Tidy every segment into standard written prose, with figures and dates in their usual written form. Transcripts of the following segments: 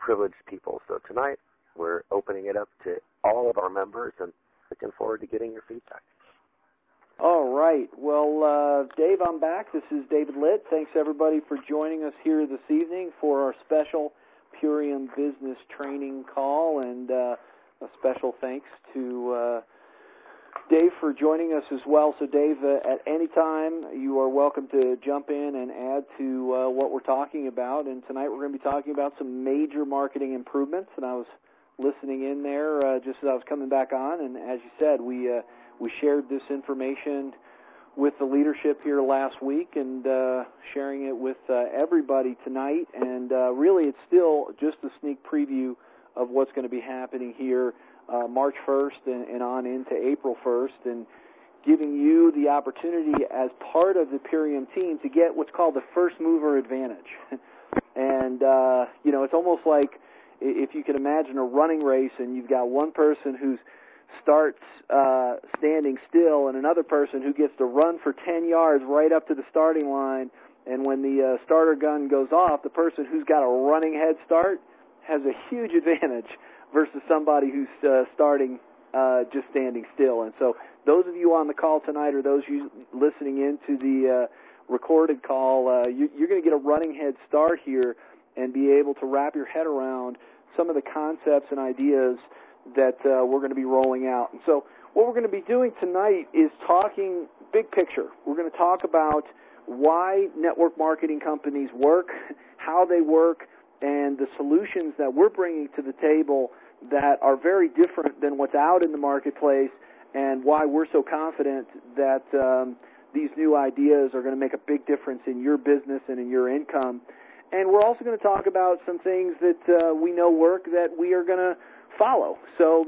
privileged people. So tonight we're opening it up to all of our members and looking forward to getting your feedback. All right. Well, Dave, I'm back. This is David Litt. Thanks, everybody, for joining us here this evening for our special Purium Business Training Call, and a special thanks to Dave for joining us as well. So, Dave, at any time, you are welcome to jump in and add to what we're talking about. And tonight we're going to be talking about some major marketing improvements, and I was listening in there just as I was coming back on, and as you said, we shared this information with the leadership here last week and sharing it with everybody tonight. And really, it's still just a sneak preview of what's going to be happening here March 1st and on into April 1st, and giving you the opportunity as part of the Purium team to get what's called the first mover advantage. And, it's almost like if you can imagine a running race and you've got one person who starts standing still and another person who gets to run for 10 yards right up to the starting line, and when the starter gun goes off, the person who's got a running head start has a huge advantage versus somebody who's starting just standing still. And so those of you on the call tonight, or those you listening into the recorded call, you're going to get a running head start here and be able to wrap your head around some of the concepts and ideas that we're going to be rolling out. And so what we're going to be doing tonight is talking big picture. We're going to talk about why network marketing companies work, how they work, and the solutions that we're bringing to the table that are very different than what's out in the marketplace, and why we're so confident that these new ideas are going to make a big difference in your business and in your income. And we're also going to talk about some things that we know work that we are going to follow. So,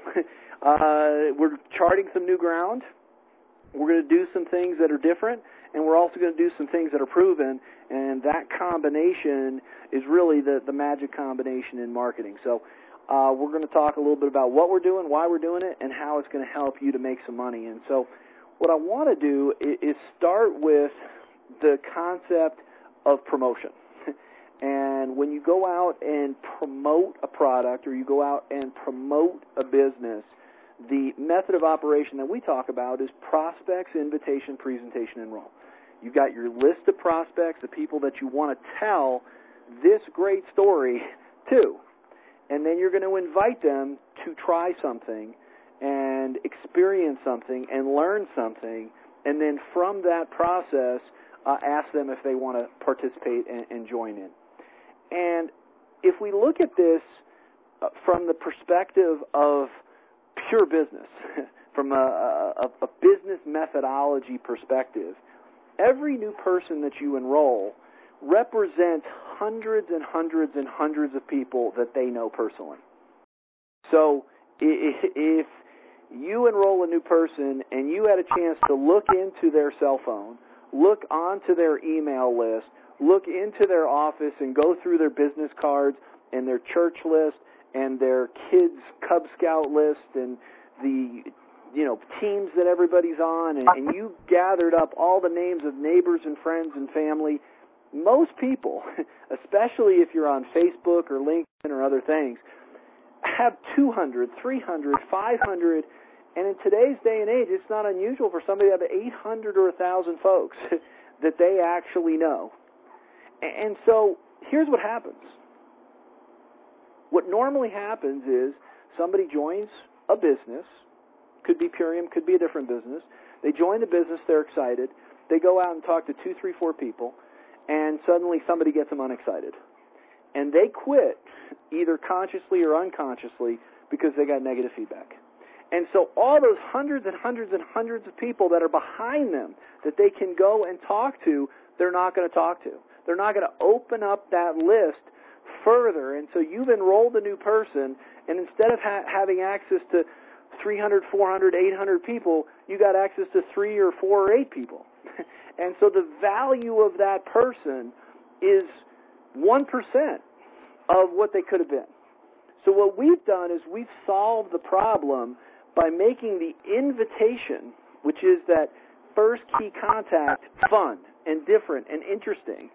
we're charting some new ground. We're going to do some things that are different, and we're also going to do some things that are proven, and that combination is really the magic combination in marketing. So we're going to talk a little bit about what we're doing, why we're doing it, and how it's going to help you to make some money. And so what I want to do is start with the concept of promotion. And when you go out and promote a product, or you go out and promote a business, the method of operation that we talk about is prospects, invitation, presentation, enroll. You've got your list of prospects, the people that you want to tell this great story to. And then you're going to invite them to try something and experience something and learn something. And then from that process, ask them if they want to participate and join in. And if we look at this from the perspective of pure business, from a business methodology perspective, every new person that you enroll represents hundreds and hundreds and hundreds of people that they know personally. So if you enroll a new person and you had a chance to look into their cell phone, look onto their email list, look into their office and go through their business cards and their church list and their kids' Cub Scout list and the teams that everybody's on, and you gathered up all the names of neighbors and friends and family, most people, especially if you're on Facebook or LinkedIn or other things, have 200, 300, 500, and in today's day and age, it's not unusual for somebody to have 800 or 1,000 folks that they actually know. And so here's what happens. What normally happens is somebody joins a business, could be Purium, could be a different business. They join the business, they're excited. They go out and talk to 2, 3, 4 people, and suddenly somebody gets them unexcited. And they quit, either consciously or unconsciously, because they got negative feedback. And so all those hundreds and hundreds and hundreds of people that are behind them that they can go and talk to, they're not going to talk to. They're not going to open up that list further. And so you've enrolled a new person, and instead of having access to 300, 400, 800 people, you got access to 3 or 4 or 8 people. And so the value of that person is 1% of what they could have been. So what we've done is we've solved the problem by making the invitation, which is that first key contact, fun and different and interesting.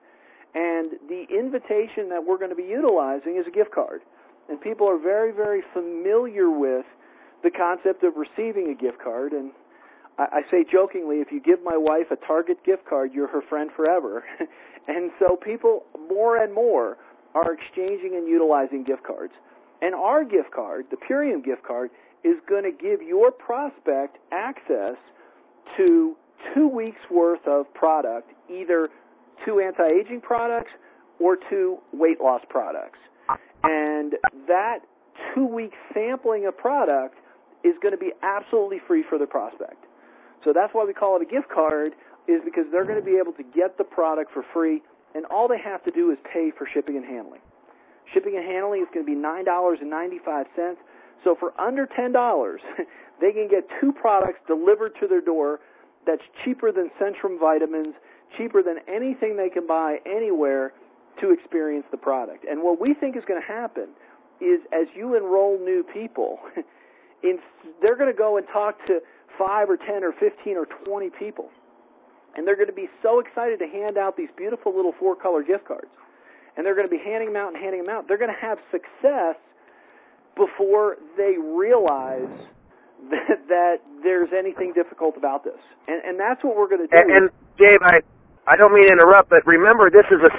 And the invitation that we're going to be utilizing is a gift card. And people are very, very familiar with the concept of receiving a gift card. And I say jokingly, if you give my wife a Target gift card, you're her friend forever. And so people more and more are exchanging and utilizing gift cards. And our gift card, the Purium gift card, is going to give your prospect access to 2 weeks' worth of product, either 2 anti-aging products or 2 weight loss products. And that 2-week sampling of product is going to be absolutely free for the prospect. So that's why we call it a gift card, is because they're going to be able to get the product for free, and all they have to do is pay for shipping and handling. Shipping and handling is going to be $9.95. So for under $10, they can get 2 products delivered to their door that's cheaper than Centrum vitamins, cheaper than anything they can buy anywhere to experience the product. And what we think is going to happen is as you enroll new people, they're going to go and talk to 5 or 10 or 15 or 20 people. And they're going to be so excited to hand out these beautiful little 4-color gift cards. And they're going to be handing them out and handing them out. They're going to have success before they realize that there's anything difficult about this. And that's what we're going to do. And Dave, I don't mean to interrupt, but remember, this is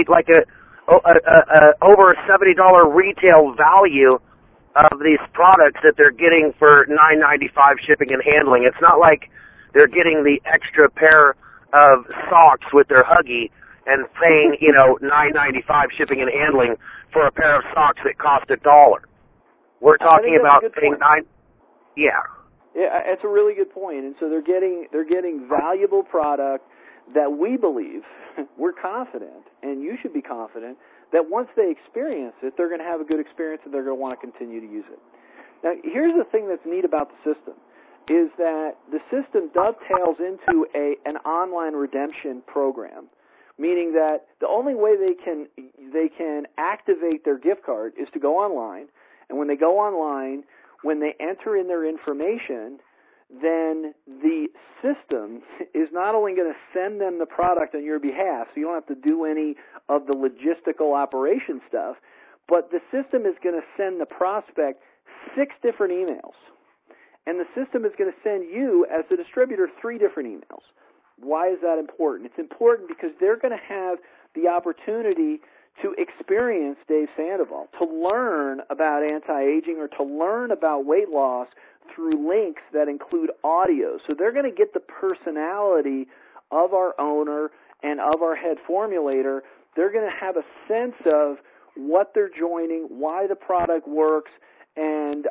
over a $70 retail value of these products that they're getting for $9.95 shipping and handling. It's not like they're getting the extra pair of socks with their Huggy and paying, $9.95 shipping and handling for a pair of socks that cost $1. We're talking about paying $9. Yeah. Yeah, it's a really good point. And so they're getting valuable product that we believe, we're confident, and you should be confident, that once they experience it, they're going to have a good experience and they're going to want to continue to use it. Now, here's the thing that's neat about the system, is that the system dovetails into an online redemption program, meaning that the only way they can activate their gift card is to go online, and when they go online, when they enter in their information, then the system is not only going to send them the product on your behalf, so you don't have to do any of the logistical operation stuff, but the system is going to send the prospect 6 different emails. And the system is going to send you, as the distributor, 3 different emails. Why is that important? It's important because they're going to have the opportunity to experience Dave Sandoval, to learn about anti-aging or to learn about weight loss through links that include audio. So they're going to get the personality of our owner and of our head formulator. They're going to have a sense of what they're joining, why the product works, and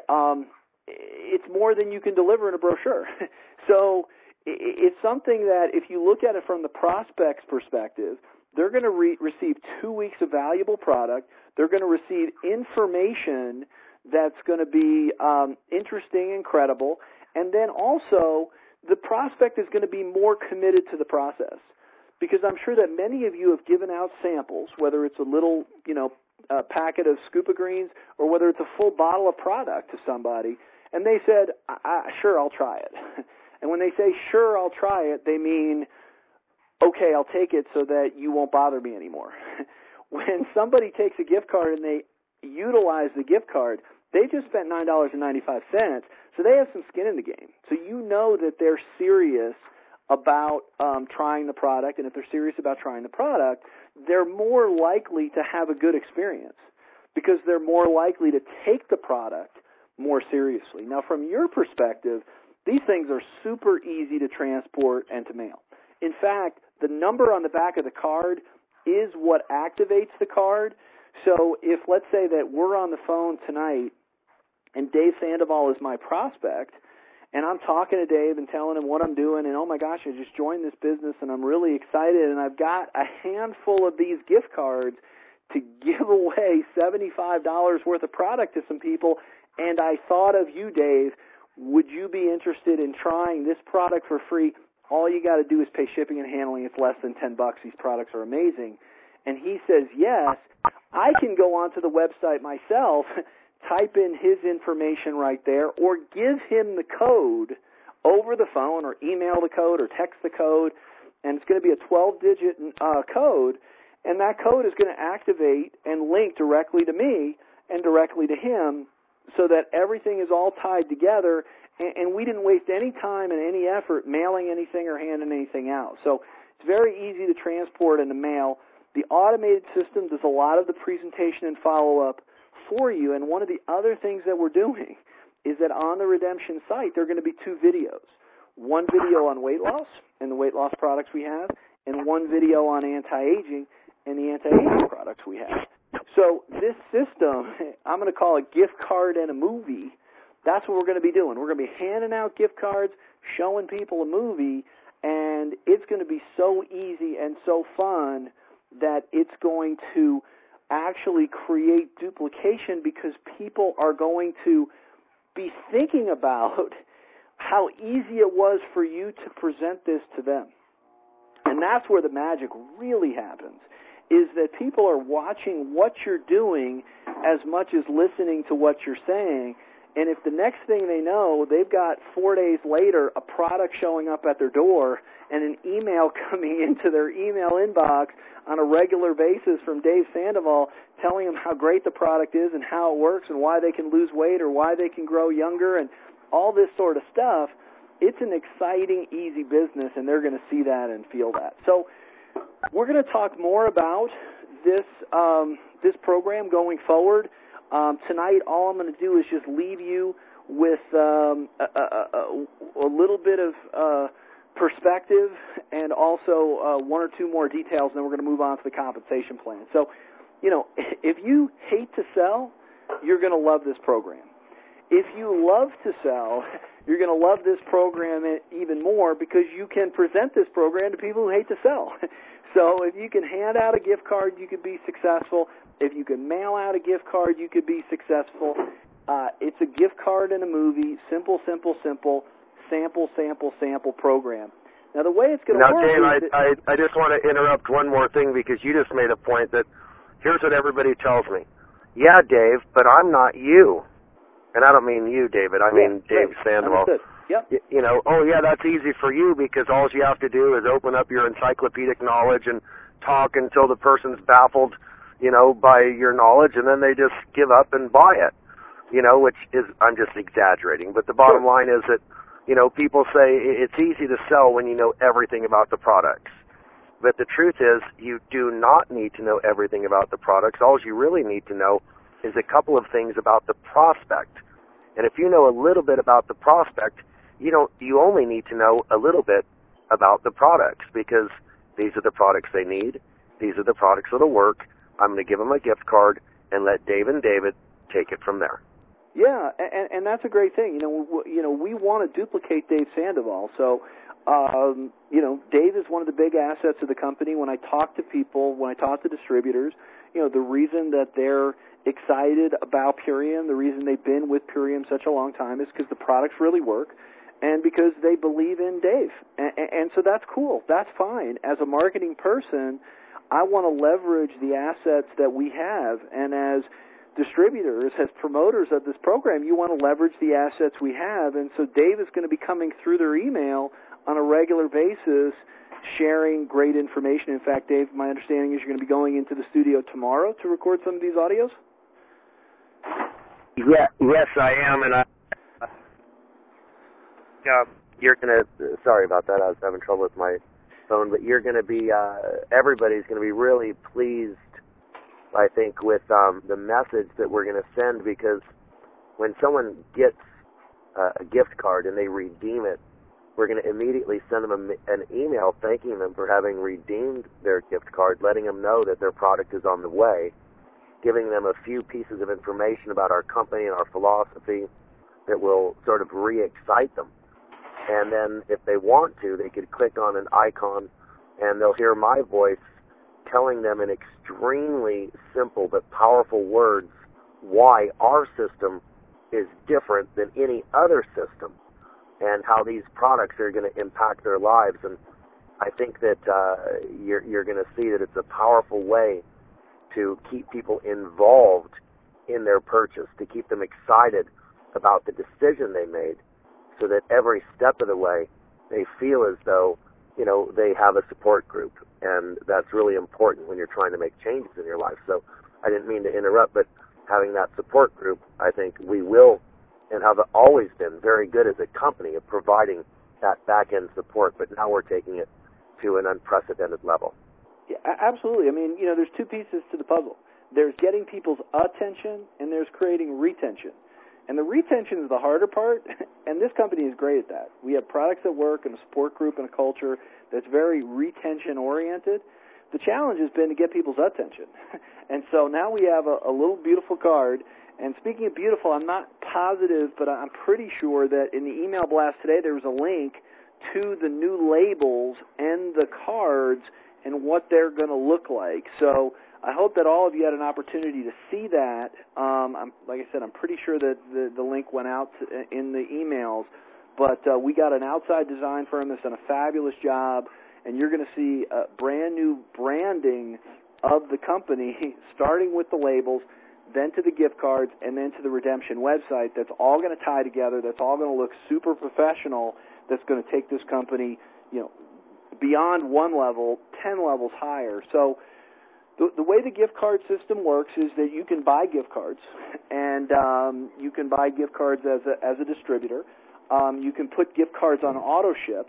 it's more than you can deliver in a brochure. So it's something that if you look at it from the prospect's perspective, they're going to receive 2 weeks of valuable product. They're going to receive information that's going to be interesting and credible. And then also, the prospect is going to be more committed to the process. Because I'm sure that many of you have given out samples, whether it's a little, packet of Scuba Greens or whether it's a full bottle of product to somebody, and they said, sure, I'll try it. And when they say, sure, I'll try it, they mean, okay, I'll take it so that you won't bother me anymore. When somebody takes a gift card and they utilize the gift card, they just spent $9.95, so they have some skin in the game. So you know that they're serious about trying the product, and if they're serious about trying the product, they're more likely to have a good experience because they're more likely to take the product more seriously. Now, from your perspective, these things are super easy to transport and to mail. In fact, the number on the back of the card is what activates the card. So if, let's say that we're on the phone tonight and Dave Sandoval is my prospect, and I'm talking to Dave and telling him what I'm doing, and oh my gosh, I just joined this business and I'm really excited, and I've got a handful of these gift cards to give away $75 worth of product to some people, and I thought of you, Dave. Would you be interested in trying this product for free? All you got to do is pay shipping and handling. It's less than $10. These products are amazing. And he says, yes, I can go onto the website myself, type in his information right there, or give him the code over the phone, or email the code, or text the code, and it's going to be a 12-digit code, And that code is going to activate and link directly to me and directly to him so that everything is all tied together, and we didn't waste any time and any effort mailing anything or handing anything out. So it's very easy to transport and to mail. The automated system does a lot of the presentation and follow-up for you, and one of the other things that we're doing is that on the Redemption site, there are going to be 2 videos. One video on weight loss and the weight loss products we have, and one video on anti-aging and the anti-aging products we have. So this system, I'm going to call it gift card and a movie. That's what we're going to be doing. We're going to be handing out gift cards, showing people a movie, and it's going to be so easy and so fun that it's going to actually create duplication because people are going to be thinking about how easy it was for you to present this to them. And that's where the magic really happens, is that people are watching what you're doing as much as listening to what you're saying. And if the next thing they know, they've got 4 days later a product showing up at their door and an email coming into their email inbox on a regular basis from Dave Sandoval telling them how great the product is and how it works and why they can lose weight or why they can grow younger and all this sort of stuff, it's an exciting, easy business, and they're going to see that and feel that. So we're going to talk more about this program going forward. Tonight, all I'm going to do is just leave you with a little bit of perspective and also 1 or 2 more details, and then we're going to move on to the compensation plan. So, if you hate to sell, you're going to love this program. If you love to sell, you're going to love this program even more because you can present this program to people who hate to sell. So if you can hand out a gift card, you could be successful. If you can mail out a gift card, you could be successful. It's a gift card and a movie, simple, sample program. Now, the way it's going to work Dave, I just want to interrupt one more thing because you just made a point that here's what everybody tells me. Yeah, Dave, but I'm not you. And I don't mean you, David. I mean Dave Sandoval. Yep. Oh, yeah, that's easy for you because all you have to do is open up your encyclopedic knowledge and talk until the person's baffled, by your knowledge, and then they just give up and buy it, which is, I'm just exaggerating. But the bottom line is that, people say it's easy to sell when you know everything about the products. But the truth is you do not need to know everything about the products. All you really need to know is a couple of things about the prospect. And if you know a little bit about the prospect, you only need to know a little bit about the products because these are the products they need. These are the products that'll work. I'm going to give them a gift card and let Dave and David take it from there. Yeah, and that's a great thing. We want to duplicate Dave Sandoval. So, Dave is one of the big assets of the company. When I talk to people, when I talk to distributors, the reason that they're excited about Purium, the reason they've been with Purium such a long time is because the products really work and because they believe in Dave. And so that's cool. That's fine. As a marketing person, I want to leverage the assets that we have. And as distributors, as promoters of this program, you want to leverage the assets we have. And so Dave is going to be coming through their email on a regular basis, sharing great information. In fact, Dave, my understanding is you're going to be going into the studio tomorrow to record some of these audios? Yeah, yes, I am, and you're going to, sorry about that, I was having trouble with my phone, but you're going to be, everybody's going to be really pleased, I think, with the message that we're going to send, because when someone gets a gift card and they redeem it, we're going to immediately send them an email thanking them for having redeemed their gift card, letting them know that their product is on the way, giving them a few pieces of information about our company and our philosophy that will sort of re-excite them. And then if they want to, they could click on an icon and they'll hear my voice telling them in extremely simple but powerful words why our system is different than any other system and how these products are going to impact their lives. And I think that you're going to see that it's a powerful way to keep people involved in their purchase, to keep them excited about the decision they made, so that every step of the way they feel as though they have a support group, and that's really important when you're trying to make changes in your life. So I didn't mean to interrupt, but having that support group, I think we will and have always been very good as a company of providing that back-end support, but now we're taking it to an unprecedented level. Yeah, absolutely. I mean, there's two pieces to the puzzle. There's getting people's attention, and there's creating retention. And the retention is the harder part, and this company is great at that. We have products that work and a support group and a culture that's very retention-oriented. The challenge has been to get people's attention. And so now we have a little beautiful card. And speaking of beautiful, I'm not positive, but I'm pretty sure that in the email blast today there was a link to the new labels and the cards and what they're going to look like. So I hope that all of you had an opportunity to see that. Like I said, I'm pretty sure that the link went out in the emails. But we got an outside design firm that's done a fabulous job, and you're going to see a brand new branding of the company, starting with the labels, then to the gift cards, and then to the redemption website. That's all going to tie together. That's all going to look super professional. That's going to take this company, beyond one level, 10 levels higher. So the way the gift card system works is that you can buy gift cards, and you can buy gift cards as a distributor. You can put gift cards on auto ship,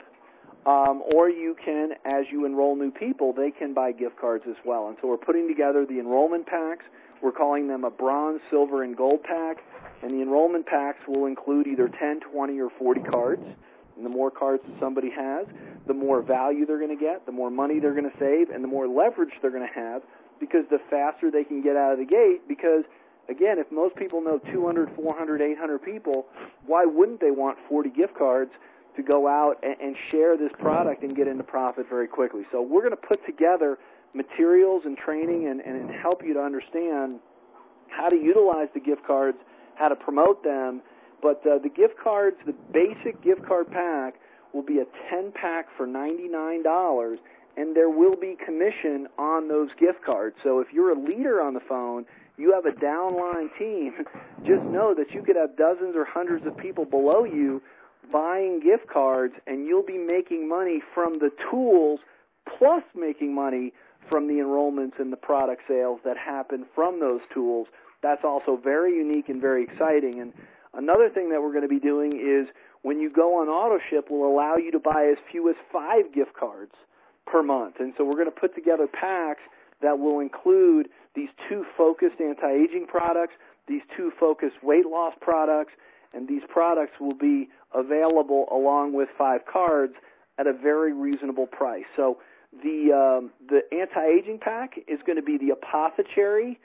or you can, as you enroll new people, they can buy gift cards as well. And so we're putting together the enrollment packs. We're calling them a bronze, silver, and gold pack. And the enrollment packs will include either 10, 20, or 40 cards. And the more cards that somebody has, the more value they're going to get, the more money they're going to save, and the more leverage they're going to have, because the faster they can get out of the gate. Because, again, if most people know 200, 400, 800 people, why wouldn't they want 40 gift cards to go out and share this product and get into profit very quickly? So we're going to put together materials and training and help you to understand how to utilize the gift cards, how to promote them. But the gift cards, the basic gift card pack, will be a 10-pack for $99, and there will be commission on those gift cards. So if you're a leader on the phone, you have a downline team, just know that you could have dozens or hundreds of people below you buying gift cards, and you'll be making money from the tools plus making money from the enrollments and the product sales that happen from those tools. That's also very unique and very exciting. And another thing that we're going to be doing is when you go on AutoShip, we'll allow you to buy as few as 5 gift cards per month. And so we're going to put together packs that will include these 2 focused anti-aging products, these 2 focused weight loss products, and these products will be available along with 5 cards at a very reasonable price. So the anti-aging pack is going to be the Apothecary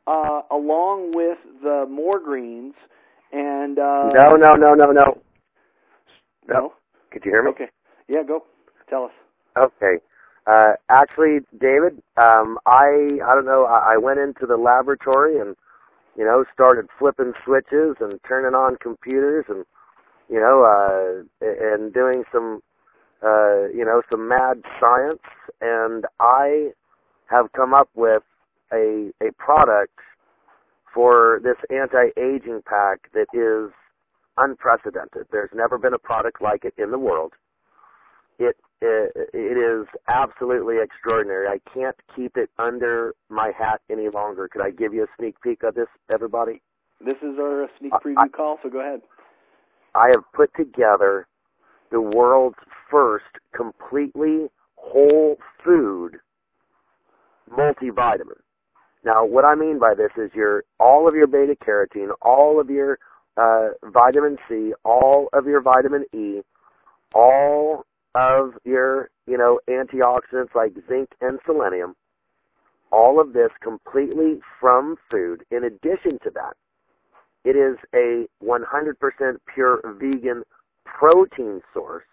along with the More Greens. And No. Could you hear me? Okay. Yeah, go. Tell us. Okay. Actually, David, I don't know. I went into the laboratory and started flipping switches and turning on computers and and doing some some mad science, and I have come up with a product for this anti-aging pack that is unprecedented. There's never been a product like it in the world. It is absolutely extraordinary. I can't keep it under my hat any longer. Could I give you a sneak peek of this, everybody? This is our sneak preview call, so go ahead. I have put together the world's first completely whole food multivitamin. Now, what I mean by this is all of your beta-carotene, all of your vitamin C, all of your vitamin E, all of your, antioxidants like zinc and selenium, all of this completely from food. In addition to that, it is a 100% pure vegan protein source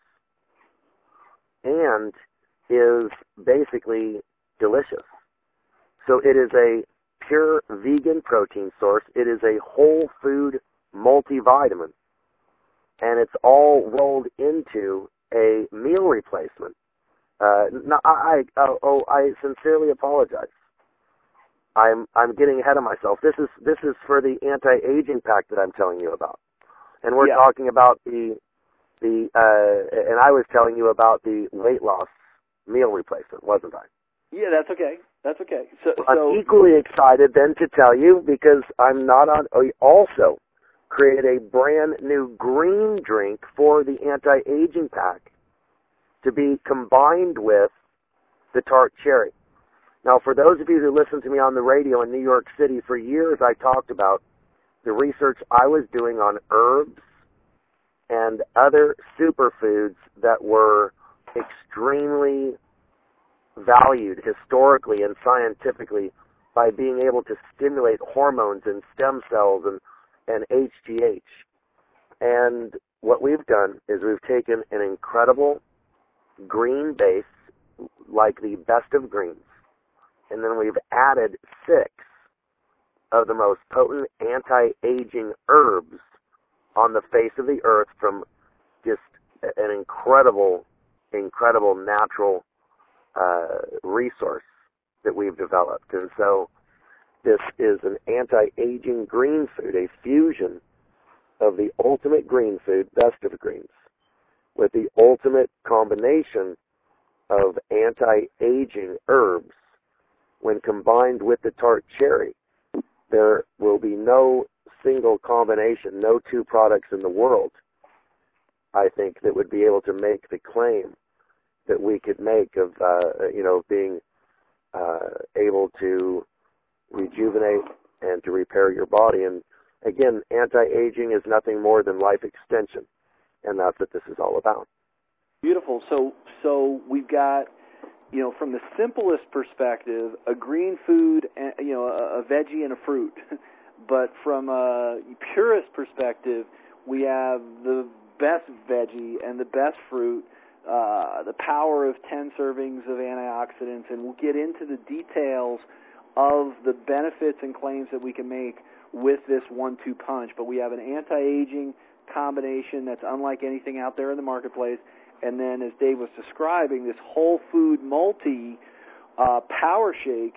and is basically delicious. So it is a pure vegan protein source. It is a whole food multivitamin, and it's all rolled into a meal replacement. I sincerely apologize. I'm getting ahead of myself. This is for the anti-aging pack that I'm telling you about, and we're talking about and I was telling you about the weight loss meal replacement, wasn't I? Yeah, that's okay. That's okay. So I'm equally excited then to tell you, because I'm not on, also created a brand new green drink for the anti-aging pack to be combined with the tart cherry. Now, for those of you who listen to me on the radio in New York City, for years I talked about the research I was doing on herbs and other superfoods that were extremely valued historically and scientifically by being able to stimulate hormones and stem cells and HGH. And what we've done is we've taken an incredible green base, like the best of greens, and then we've added 6 of the most potent anti-aging herbs on the face of the earth from just an incredible natural resource that we've developed. And so this is an anti-aging green food, a fusion of the ultimate green food, best of greens, with the ultimate combination of anti-aging herbs. When combined with the tart cherry, there will be no single combination, no 2 products in the world, I think, that would be able to make the claim that we could make of, being able to rejuvenate and to repair your body. And again, anti-aging is nothing more than life extension, and that's what this is all about. Beautiful. So we've got, from the simplest perspective, a green food, a veggie and a fruit. But from a purist perspective, we have the best veggie and the best fruit, the power of 10 servings of antioxidants, and we'll get into the details of the benefits and claims that we can make with this 1-2 punch. But we have an anti-aging combination that's unlike anything out there in the marketplace. And then, as Dave was describing, this whole food multi power shake,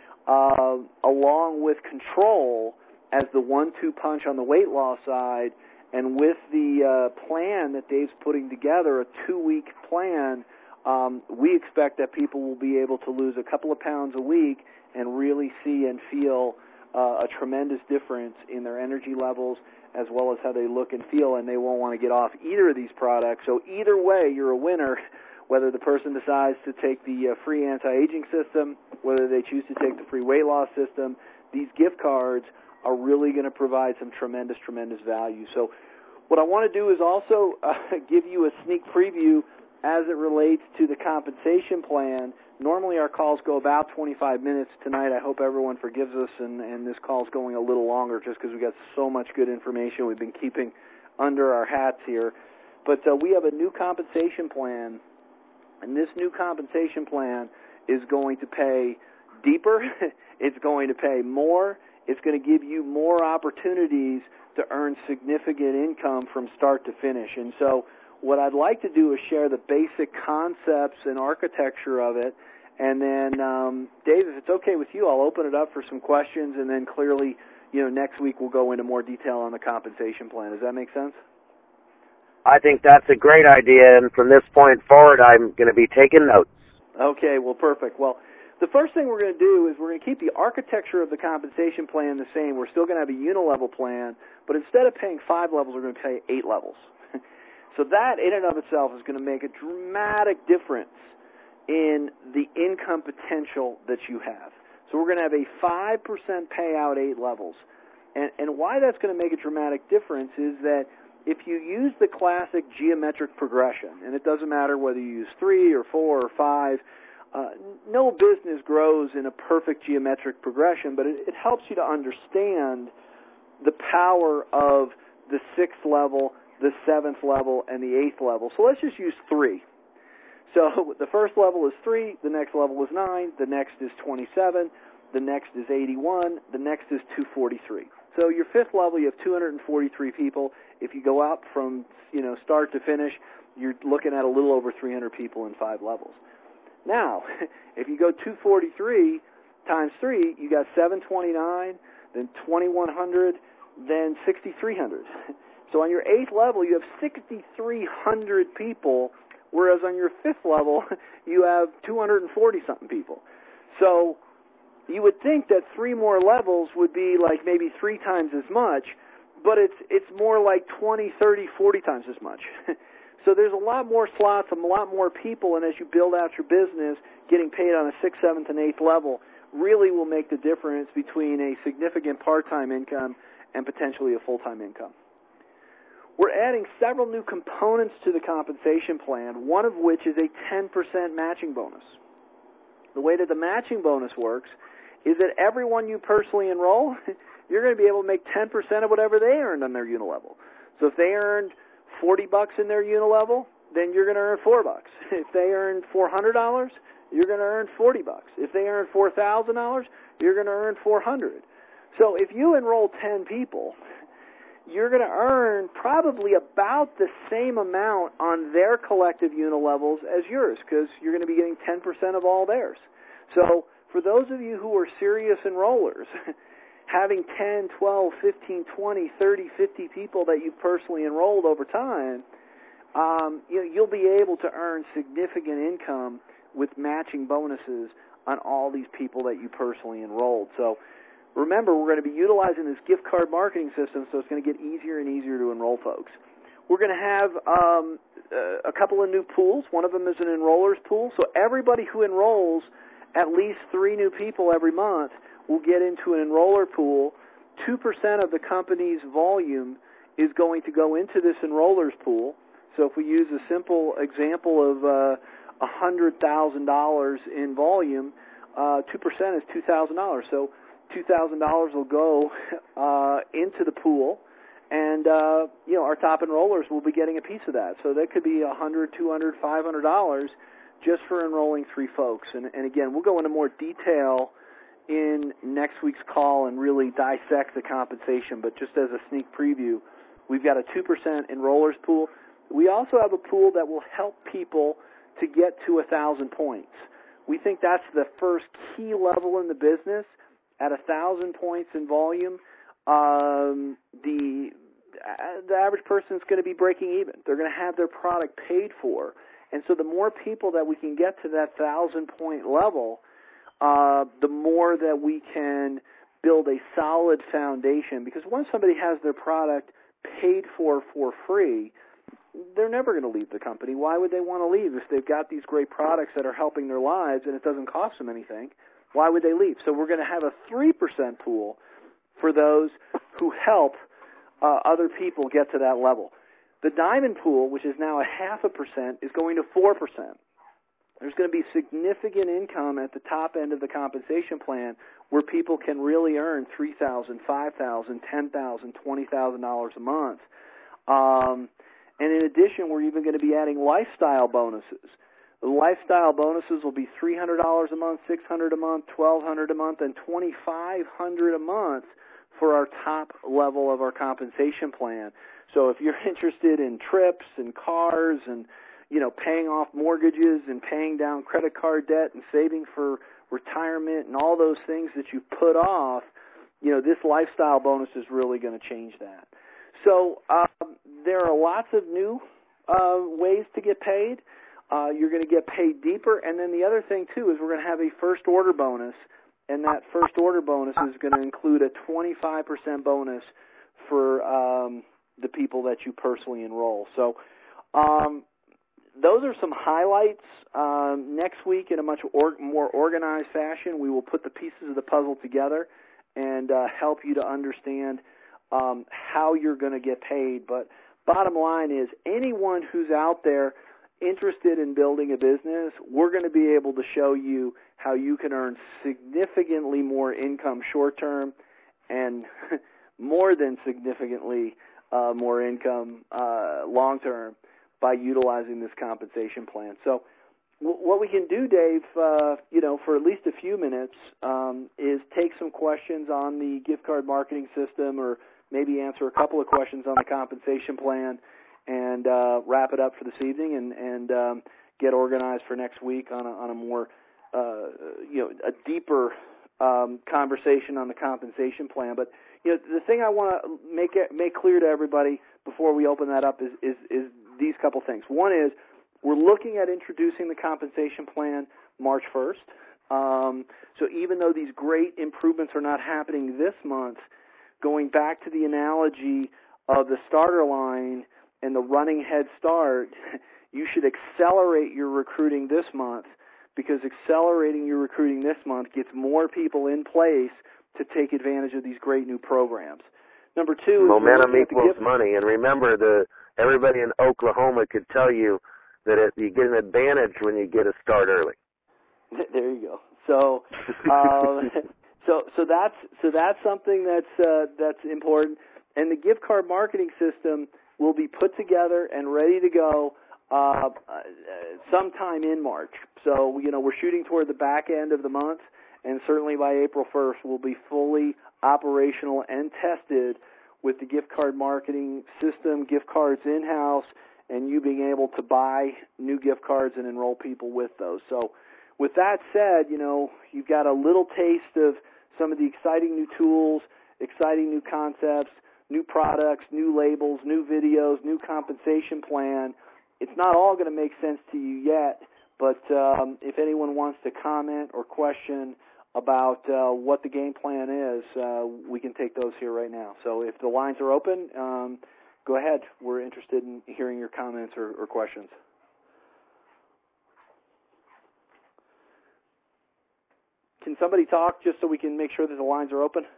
along with control as the 1-2 punch on the weight loss side, and with the plan that Dave's putting together, a 2-week plan, we expect that people will be able to lose a couple of pounds a week and really see and feel a tremendous difference in their energy levels, as well as how they look and feel, and they won't want to get off either of these products. So either way, you're a winner, whether the person decides to take the free anti-aging system, whether they choose to take the free weight loss system. These gift cards are really going to provide some tremendous value. So what I want to do is also give you a sneak preview as it relates to the compensation plan. Normally our calls go about 25 minutes. Tonight I hope everyone forgives us, and this call's going a little longer just because we got so much good information we've been keeping under our hats here. But we have a new compensation plan, and this new compensation plan is going to pay deeper. It's going to pay more. It's going to give you more opportunities to earn significant income from start to finish. And so what I'd like to do is share the basic concepts and architecture of it, and then, Dave, if it's okay with you, I'll open it up for some questions, and then clearly, next week we'll go into more detail on the compensation plan. Does that make sense? I think that's a great idea, and from this point forward, I'm going to be taking notes. Okay, well, perfect. Well, the first thing we're going to do is we're going to keep the architecture of the compensation plan the same. We're still going to have a unilevel plan, but instead of paying 5 levels, we're going to pay 8 levels. So that, in and of itself, is going to make a dramatic difference in the income potential that you have. So we're going to have a 5% payout, 8 levels. And why that's going to make a dramatic difference is that if you use the classic geometric progression, and it doesn't matter whether you use 3 or 4 or 5, no business grows in a perfect geometric progression, but it helps you to understand the power of the 6th level, the 7th level, and the 8th level. So let's just use 3. So the first level is 3, the next level is 9, the next is 27, the next is 81, the next is 243. So your 5th level, you have 243 people. If you go out from start to finish, you're looking at a little over 300 people in 5 levels. Now, if you go 243 times 3, you got 729, then 2100, then 6300. So on your 8th level, you have 6,300 people whereas on your 5th level, you have 240-something people. So you would think that 3 more levels would be like maybe 3 times as much, but it's more like 20, 30, 40 times as much. So there's a lot more slots, a lot more people, and as you build out your business, getting paid on a 6th, 7th, and 8th level really will make the difference between a significant part-time income and potentially a full-time income. We're adding several new components to the compensation plan, one of which is a 10% matching bonus. The way that the matching bonus works is that everyone you personally enroll, you're going to be able to make 10% of whatever they earned on their unilevel. So if they earned $40 in their unilevel, then you're going to earn $4. If they earned $400, you're going to earn $40. If they earn $4,000, you're going to earn $400. So if you enroll 10 people, you're going to earn probably about the same amount on their collective unilevels as yours, because you're going to be getting 10% of all theirs. So for those of you who are serious enrollers, having 10, 12, 15, 20, 30, 50 people that you've personally enrolled over time, you'll be able to earn significant income with matching bonuses on all these people that you personally enrolled. So remember, we're going to be utilizing this gift card marketing system, so it's going to get easier and easier to enroll folks. We're going to have a couple of new pools. One of them is an enrollers pool, so everybody who enrolls at least 3 new people every month will get into an enroller pool. 2% of the company's volume is going to go into this enrollers pool. So if we use a simple example of $100,000 in volume, 2% is $2,000. So $2,000 will go into the pool, and our top enrollers will be getting a piece of that. So that could be $100, $200, $500 just for enrolling 3 folks. And again, we'll go into more detail in next week's call and really dissect the compensation. But just as a sneak preview, we've got a 2% enrollers pool. We also have a pool that will help people to get to 1,000 points. We think that's the first key level in the business. At 1,000 points in volume, the average person is going to be breaking even. They're going to have their product paid for. And so the more people that we can get to that 1,000-point level, the more that we can build a solid foundation. Because once somebody has their product paid for free, they're never going to leave the company. Why would they want to leave if they've got these great products that are helping their lives and it doesn't cost them anything? Why would they leave? So we're going to have a 3% pool for those who help other people get to that level. The diamond pool, which is now 0.5%, is going to 4%. There's going to be significant income at the top end of the compensation plan where people can really earn $3,000, $5,000, $10,000, $20,000 a month. And in addition, we're even going to be adding lifestyle bonuses. The lifestyle bonuses will be $300 a month, $600 a month, $1,200 a month, and $2,500 a month for our top level of our compensation plan. So if you're interested in trips and cars and, paying off mortgages and paying down credit card debt and saving for retirement and all those things that you put off, this lifestyle bonus is really going to change that. So there are lots of new ways to get paid. You're going to get paid deeper. And then the other thing, too, is we're going to have a first order bonus, and that first order bonus is going to include a 25% bonus for the people that you personally enroll. So those are some highlights. Next week, in a much more organized fashion, we will put the pieces of the puzzle together and help you to understand how you're going to get paid. But bottom line is, anyone who's out there interested in building a business, we're going to be able to show you how you can earn significantly more income short term and more than significantly more income long term by utilizing this compensation plan. So what we can do, Dave, for at least a few minutes is take some questions on the gift card marketing system, or maybe answer a couple of questions on the compensation plan, and wrap it up for this evening and get organized for next week on a more a deeper conversation on the compensation plan. But the thing I want to make clear to everybody before we open that up is these couple things. One is, We're looking at introducing the compensation plan March 1st. So even though these great improvements are not happening this month, going back to the analogy of the starter line and the running head start, you should accelerate your recruiting this month, because accelerating your recruiting this month gets more people in place to take advantage of these great new programs. Number two, momentum equals money. And remember, everybody in Oklahoma could tell you that you get an advantage when you get a start early. There you go. So, so that's something that's important. And the gift card marketing system will be put together and ready to go sometime in March. So, we're shooting toward the back end of the month, and certainly by April 1st we'll be fully operational and tested with the gift card marketing system, gift cards in-house, and you being able to buy new gift cards and enroll people with those. So with that said, you've got a little taste of some of the exciting new tools, exciting new concepts, new products, new labels, new videos, new compensation plan. It's not all going to make sense to you yet, but if anyone wants to comment or question about what the game plan is, we can take those here right now. So if the lines are open, go ahead. We're interested in hearing your comments or questions. Can somebody talk just so we can make sure that the lines are open?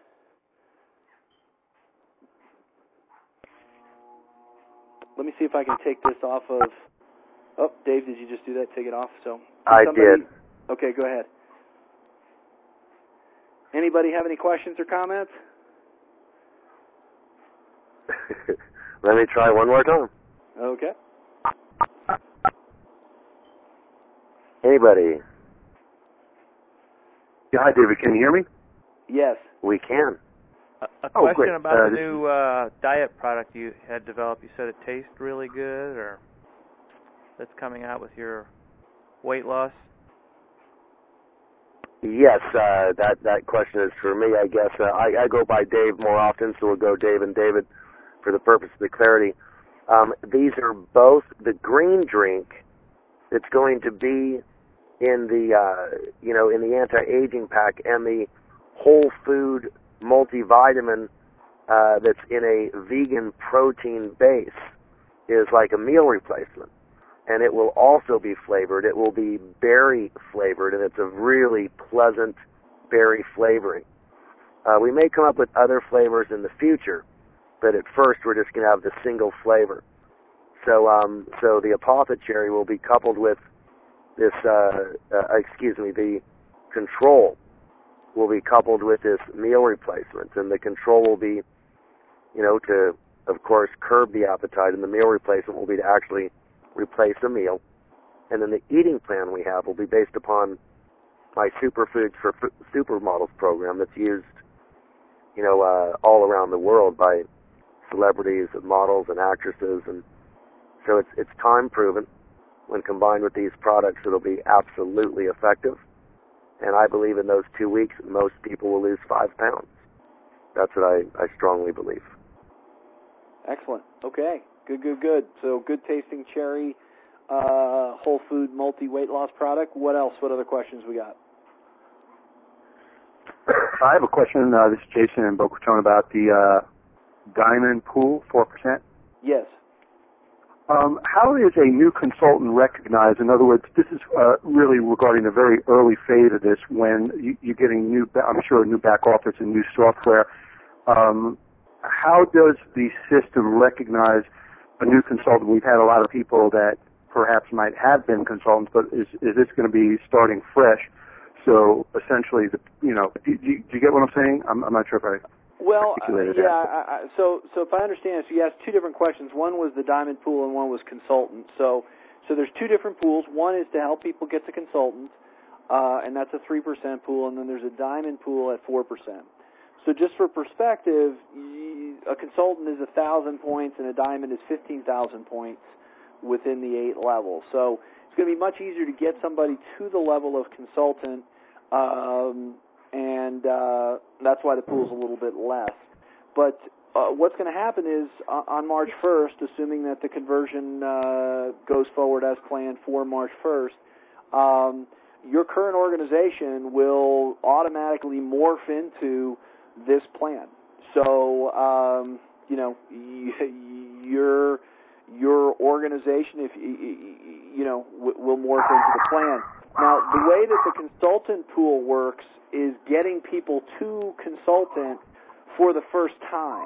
Let me see if I can take this off of... Oh, Dave, did you just do that? Take it off? So I did. Okay, go ahead. Anybody have any questions or comments? Let me try one more time. Okay. Anybody? Yeah, hi, David. Can you hear me? Yes. We can. A question great. about the new diet product you had developed. You said it tastes really good, or that's coming out with your weight loss? Yes, that question is for me, I guess. I go by Dave more often, so we'll go Dave and David for the purpose of the clarity. These are both the green drink that's going to be in the in the anti-aging pack, and the whole food multivitamin that's in a vegan protein base is like a meal replacement. And it will also be flavored. It will be berry flavored, and it's a really pleasant berry flavoring. We may come up with other flavors in the future, but at first we're just going to have the single flavor. So the apothecary will be coupled with this, the control will be coupled with this meal replacement, and the control will be, to, of course, curb the appetite, and the meal replacement will be to actually replace a meal. And then the eating plan we have will be based upon my Superfoods for Supermodels program that's used, all around the world by celebrities and models and actresses. And so it's time proven. When combined with these products, it'll be absolutely effective. And I believe in those 2 weeks, most people will lose 5 pounds. That's what I strongly believe. Excellent. Okay. Good. So good tasting cherry, whole food multi-weight loss product. What else? What other questions we got? I have a question. This is Jason in Boca Raton about the Diamond Pool, 4%. Yes. How is a new consultant recognized? In other words, this is really regarding the very early phase of this, when you're getting new back office and new software. How does the system recognize a new consultant? We've had a lot of people that perhaps might have been consultants, but is this going to be starting fresh? So essentially, do you get what I'm saying? I'm not sure if I articulated that. So if I understand, so you asked two different questions. One was the Diamond Pool and one was consultant. So there's two different pools. One is to help people get to consultant, and that's a 3% pool, and then there's a Diamond Pool at 4%. So just for perspective, a consultant is 1,000 points and a diamond is 15,000 points within the 8 levels. So it's going to be much easier to get somebody to the level of consultant, and that's why the pool is a little bit less. But what's going to happen is on March 1st, assuming that the conversion goes forward as planned for March 1st, your current organization will automatically morph into this plan. So, your organization, will morph into the plan. Now, the way that the consultant pool works is getting people to consultant for the first time.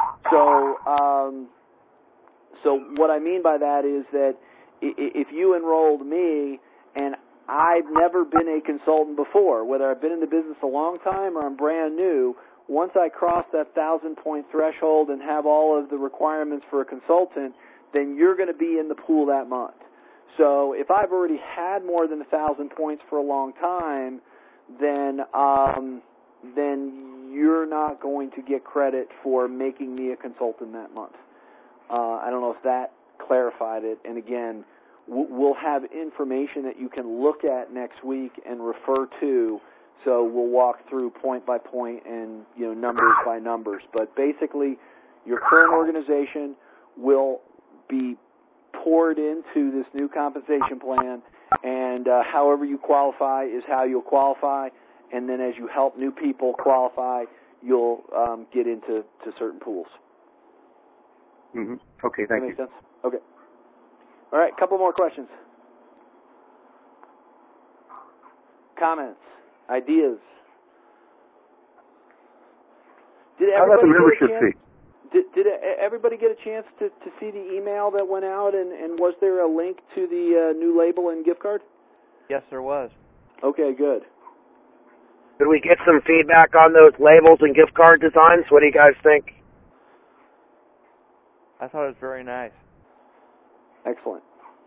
So what I mean by that is that if you enrolled me and I've never been a consultant before, whether I've been in the business a long time or I'm brand new, once I cross that 1,000-point threshold and have all of the requirements for a consultant, then you're going to be in the pool that month. So if I've already had more than 1,000 points for a long time, then you're not going to get credit for making me a consultant that month. I don't know if that clarified it. And again, we'll have information that you can look at next week and refer to. So we'll walk through point by point and numbers by numbers. But basically, your current organization will be poured into this new compensation plan, and however you qualify is how you'll qualify. And then as you help new people qualify, you'll get into certain pools. Mm-hmm. Okay, thank you. That makes sense? Okay. All right, couple more questions. Comments? Ideas? Did everybody membership fee? Did everybody get a chance to see the email that went out, and was there a link to the new label and gift card? Yes, there was. Okay, good. Did we get some feedback on those labels and gift card designs? What do you guys think? I thought it was very nice. Excellent.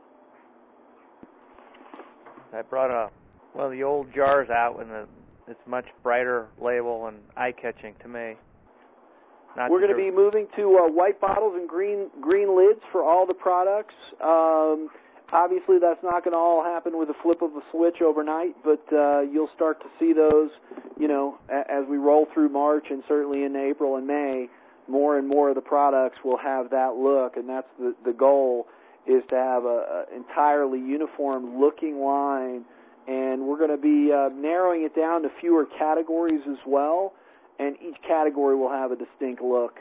I brought one of the old jars out, and it's much brighter label and eye-catching to me. We're going to be moving to white bottles and green lids for all the products. Obviously, that's not going to all happen with a flip of a switch overnight, but you'll start to see those, as we roll through March and certainly in April and May. More and more of the products will have that look, and that's the goal, is to have a entirely uniform looking line, and we're going to be narrowing it down to fewer categories as well, and each category will have a distinct look.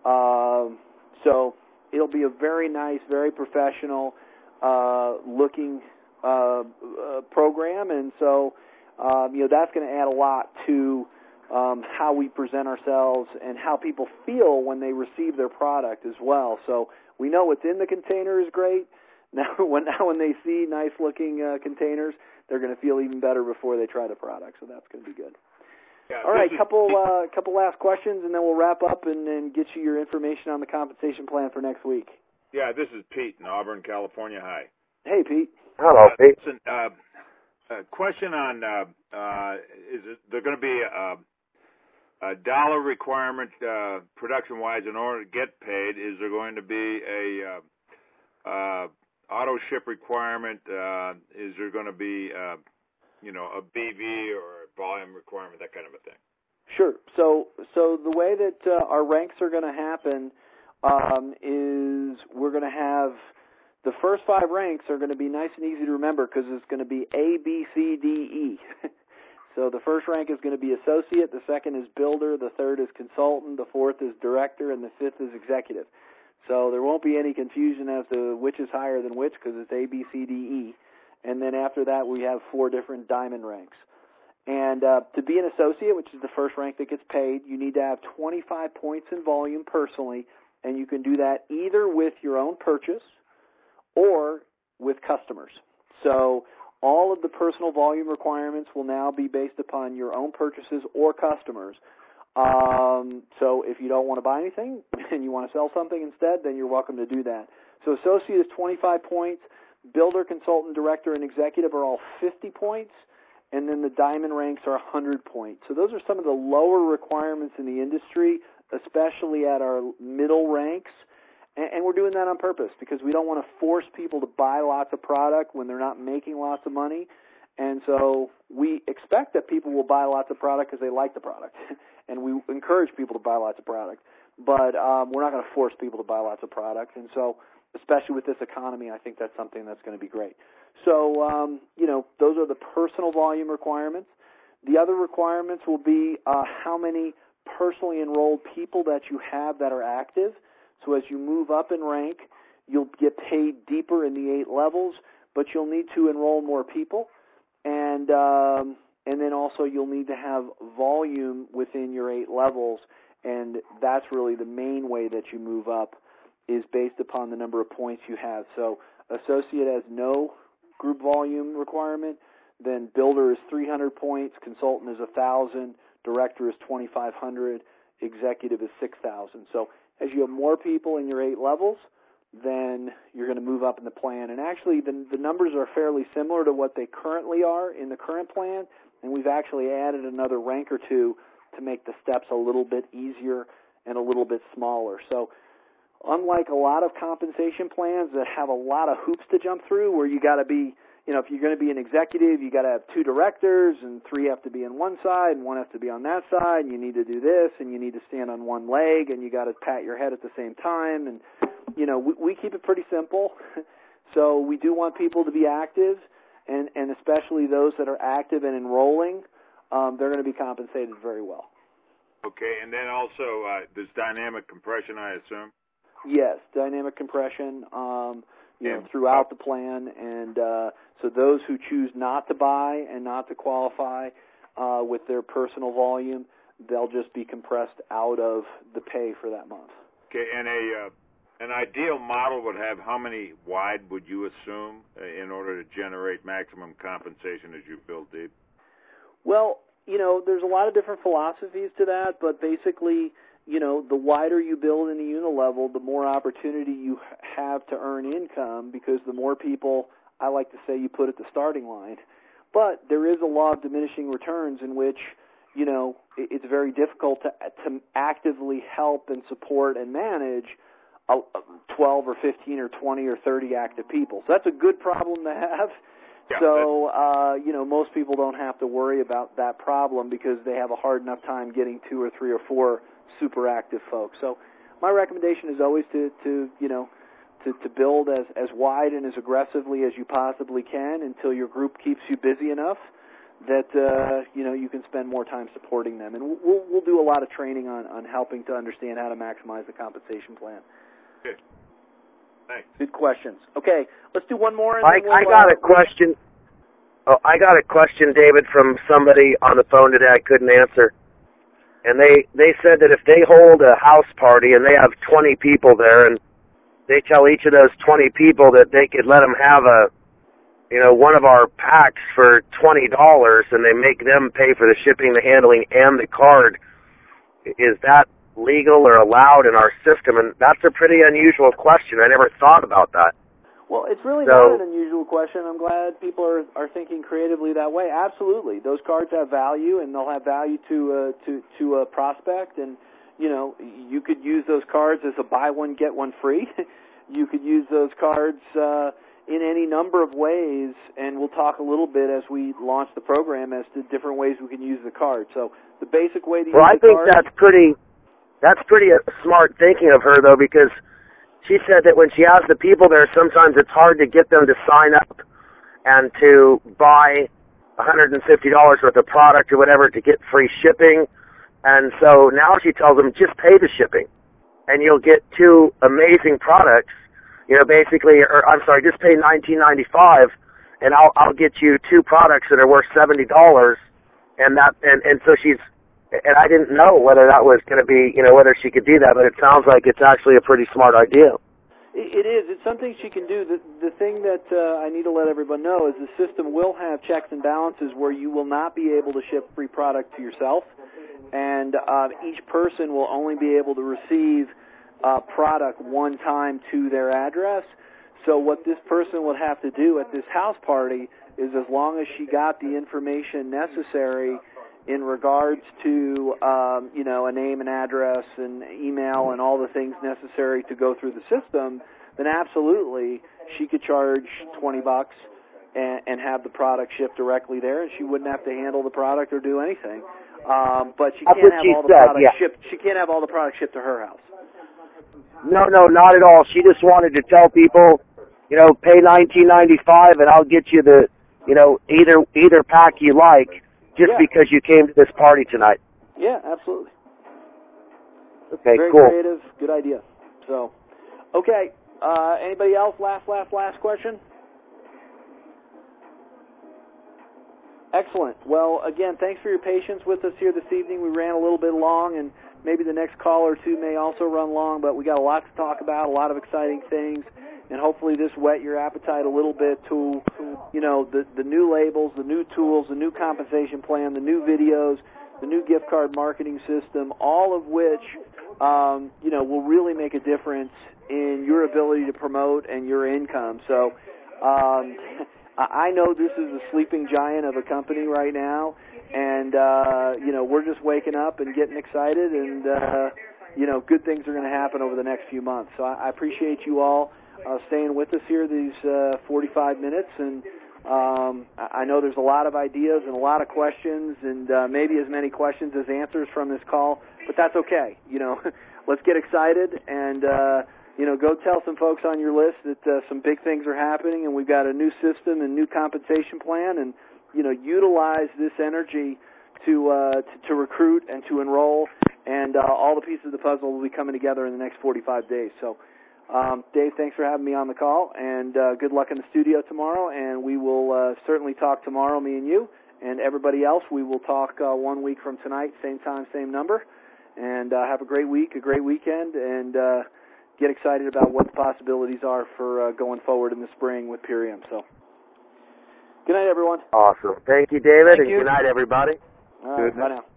So it'll be a very nice, very professional looking program, and so that's going to add a lot to how we present ourselves and how people feel when they receive their product as well. So we know what's in the container is great. Now when they see nice looking containers, they're going to feel even better before they try the product. So that's going to be good. Yeah, all right, couple last questions, and then we'll wrap up and get you your information on the compensation plan for next week. Yeah, this is Pete in Auburn, California. Hi. Hey, Pete. Hello, Pete. Listen, a question on is there going to be a dollar requirement production-wise in order to get paid? Is there going to be a auto ship requirement? Is there going to be a BV or a volume requirement, that kind of a thing? Sure. So the way that our ranks are going to happen is we're going to have the first 5 ranks are going to be nice and easy to remember because it's going to be A, B, C, D, E. So the first rank is going to be associate, the second is builder, the third is consultant, the fourth is director, and the fifth is executive. So there won't be any confusion as to which is higher than which because it's A, B, C, D, E. And then after that we have 4 different diamond ranks. And to be an associate, which is the first rank that gets paid, you need to have 25 points in volume personally, and you can do that either with your own purchase or with customers. So all of the personal volume requirements will now be based upon your own purchases or customers. So if you don't want to buy anything and you want to sell something instead, then you're welcome to do that. So associate is 25 points. Builder, consultant, director, and executive are all 50 points. And then the diamond ranks are 100 points. So those are some of the lower requirements in the industry, especially at our middle ranks. And we're doing that on purpose because we don't want to force people to buy lots of product when they're not making lots of money. And so we expect that people will buy lots of product because they like the product. And we encourage people to buy lots of product. but we're not going to force people to buy lots of product. And so, especially with this economy, I think that's something that's going to be great. So, those are the personal volume requirements. The other requirements will be how many personally enrolled people that you have that are active. So as you move up in rank, you'll get paid deeper in the 8 levels, but you'll need to enroll more people. And then also you'll need to have volume within your 8 levels, and that's really the main way that you move up, is based upon the number of points you have. So associate has no group volume requirement, then builder is 300 points, consultant is 1,000, director is 2,500, executive is 6,000. So as you have more people in your 8 levels, then you're going to move up in the plan. And actually, the numbers are fairly similar to what they currently are in the current plan, and we've actually added another rank or two to make the steps a little bit easier and a little bit smaller. So unlike a lot of compensation plans that have a lot of hoops to jump through, where you got to be, if you're going to be an executive, you got to have 2 directors, and 3 have to be on one side, and 1 has to be on that side, and you need to do this, and you need to stand on one leg, and you got to pat your head at the same time, and we keep it pretty simple. So we do want people to be active, and especially those that are active and enrolling, they're going to be compensated very well. Okay, and then also there's dynamic compression, I assume? Yes, dynamic compression, throughout the plan, and so those who choose not to buy and not to qualify with their personal volume, they'll just be compressed out of the pay for that month. Okay, and an ideal model would have how many wide would you assume in order to generate maximum compensation as you build deep? Well, there's a lot of different philosophies to that, but basically, the wider you build in the unilevel, the more opportunity you have to earn income, because the more people, I like to say, you put at the starting line. But there is a law of diminishing returns in which, it's very difficult to actively help and support and manage 12 or 15 or 20 or 30 active people. So that's a good problem to have. Yeah, so, most people don't have to worry about that problem because they have a hard enough time getting 2 or 3 or 4 super active folks. So my recommendation is always to build as wide and as aggressively as you possibly can until your group keeps you busy enough that you can spend more time supporting them. And we'll do a lot of training on helping to understand how to maximize the compensation plan. Good. Thanks. Good questions. Okay, let's do one more. And I got a question. Oh, I got a question, David, from somebody on the phone today I couldn't answer. And they said that if they hold a house party and they have 20 people there, and they tell each of those 20 people that they could let them have one of our packs for $20, and they make them pay for the shipping, the handling, and the card, is that legal or allowed in our system? And that's a pretty unusual question. I never thought about that. Well, it's really not an unusual question. I'm glad people are thinking creatively that way. Absolutely. Those cards have value, and they'll have value to a prospect. And, you could use those cards as a buy one, get one free. You could use those cards in any number of ways, and we'll talk a little bit as we launch the program as to different ways we can use the card. So the basic way to use the card... Well, I think that's pretty smart thinking of her, though, because she said that when she has the people there, sometimes it's hard to get them to sign up and to buy $150 worth of product or whatever to get free shipping. And so now she tells them, just pay the shipping, and you'll get 2 amazing products. Just pay $19.95, and I'll get you 2 products that are worth $70. And so she's. And I didn't know whether that was going to be, whether she could do that, but it sounds like it's actually a pretty smart idea. It is. It's something she can do. The thing that I need to let everyone know is the system will have checks and balances where you will not be able to ship free product to yourself, and each person will only be able to receive product one time to their address. So what this person would have to do at this house party is, as long as she got the information necessary in regards to, a name and address and email and all the things necessary to go through the system, then absolutely she could charge $20 and have the product shipped directly there, and she wouldn't have to handle the product or do anything. But she That's can't what have she all the said, products yeah. shipped. She can't have all the products shipped to her house. No, not at all. She just wanted to tell people, pay $19.95 and I'll get you the, either pack you like, just because you came to this party tonight. Yeah, absolutely. Okay, Very cool. creative. Good idea. So, okay. Anybody else? Last question? Excellent. Well, again, thanks for your patience with us here this evening. We ran a little bit long, and maybe the next call or two may also run long, but we got a lot to talk about, a lot of exciting things, and hopefully this whet your appetite a little bit to, the new labels, the new tools, the new compensation plan, the new videos, the new gift card marketing system, all of which, will really make a difference in your ability to promote and your income. So, I know this is a sleeping giant of a company right now, and, we're just waking up and getting excited, and, good things are going to happen over the next few months. So I appreciate you all staying with us here these 45 minutes, and I know there's a lot of ideas and a lot of questions, and maybe as many questions as answers from this call, but that's okay. Let's get excited and go tell some folks on your list that some big things are happening, and we've got a new system and new compensation plan, and utilize this energy to recruit and to enroll, and all the pieces of the puzzle will be coming together in the next 45 days. So, Dave, thanks for having me on the call, and good luck in the studio tomorrow, and we will certainly talk tomorrow, me and you, and everybody else. We will talk 1 week from tonight, same time, same number, and have a great week, a great weekend, and get excited about what the possibilities are for going forward in the spring with Purium. So, good night, everyone. Awesome. Thank you, David, Thank you. Good night, everybody. All right, bye now.